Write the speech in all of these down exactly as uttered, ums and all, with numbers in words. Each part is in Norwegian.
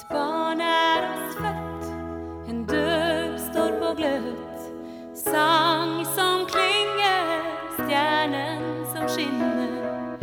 Et barn er oss født, en dør står på gløtt. Sang som klinger, stjernen som skinner.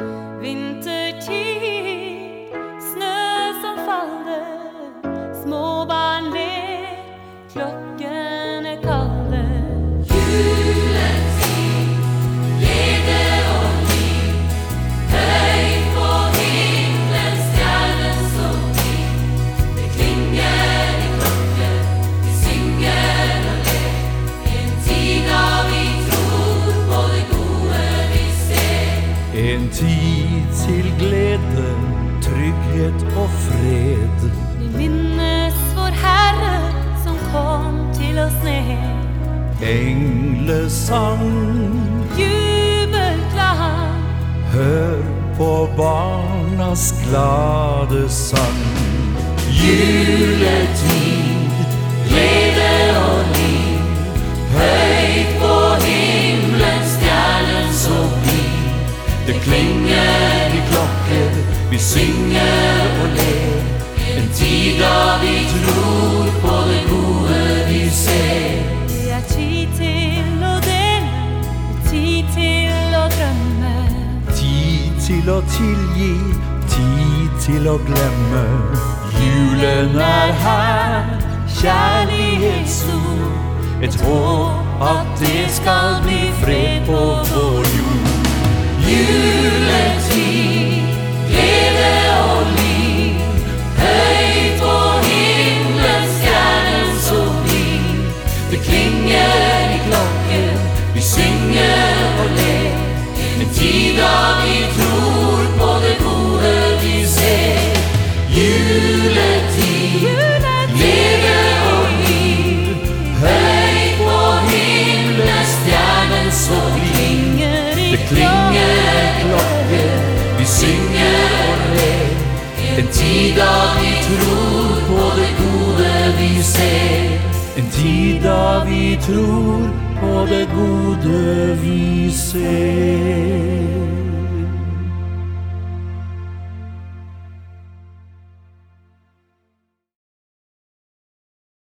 Vintertid, snø som faller. Små barn ler, klokkene kaller. Juletid, glede og liv. Høyt på himmelen, stjernen som glir. Det klinger i klokker, vi synger og ler. En tid da vi tror på det gode vi ser. En tid til glede, trygghet og fred. Vi minnes vår Herre som kom til oss ned. Englesang, Jubelklang, hør på barnas glade sang. Juletid, glede og liv. Høyt på himmelen, stjernen som glir. Det klinger i klokker, vi synger og ler. En tid da vi tror på det gode vi ser. det er tid til å dele, og tid til å drømme. Tid til å tilgi, tid til å glemme. Julen er her, kjærlighetsord. Et håp at det skal bli fred på vår jord. Juletid, glede og liv. Høyt på himmelen, stjernen som glir. Det klinger i klokker, vi synger og ler. En tid da vi tror på det gode vi ser. Juletid, glede og liv. Høyt på himmelen, stjernen som glir. Det klinger i klokker, vi synger og ler. En tid da vi tror på det gode vi ser. En tid da vi tror på det gode vi ser.